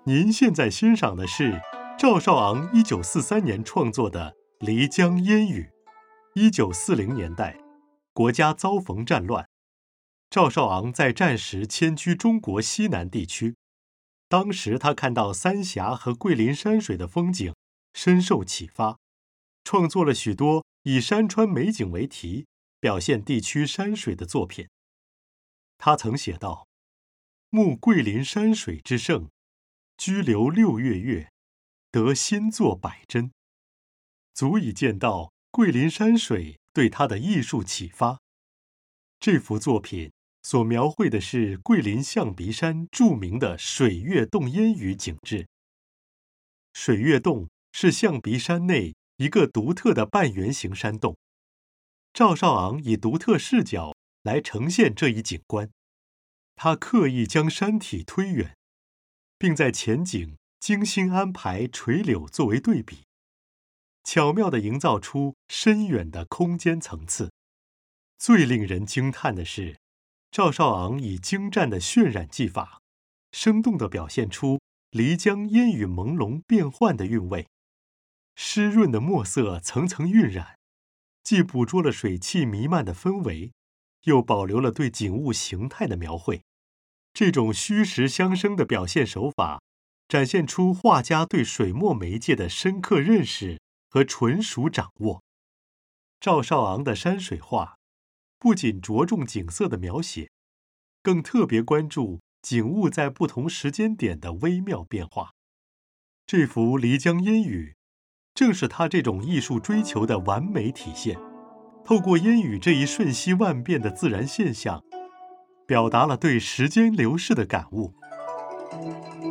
您现在欣赏的是赵少昂1943年创作的《漓江烟雨》。1940年代，国家遭逢战乱，赵少昂在战时迁居中国西南地区。当时他看到三峡和桂林山水的风景，深受启发，创作了许多以山川美景为题，表现地区山水的作品。他曾写道：慕桂林山水之胜，居留6月月，得新作百珍，足以见到桂林山水对他的艺术启发。这幅作品所描绘的是桂林象鼻山著名的水月洞烟雨景致。水月洞是象鼻山内一个独特的半圆形山洞，赵少昂以独特视角来呈现这一景观。他刻意将山体推远，并在前景精心安排垂柳作为对比，巧妙地营造出深远的空间层次。最令人惊叹的是，赵少昂以精湛的渲染技法，生动地表现出漓江烟雨朦胧变幻的韵味。湿润的墨色层层晕染，既捕捉了水汽弥漫的氛围，又保留了对景物形态的描绘。这种虚实相生的表现手法，展现出画家对水墨媒介的深刻认识和纯熟掌握。赵少昂的山水画不仅着重景色的描写，更特别关注景物在不同时间点的微妙变化。这幅《漓江烟雨》正是他这种艺术追求的完美体现。透过烟雨这一瞬息万变的自然现象，表达了对时间流逝的感悟。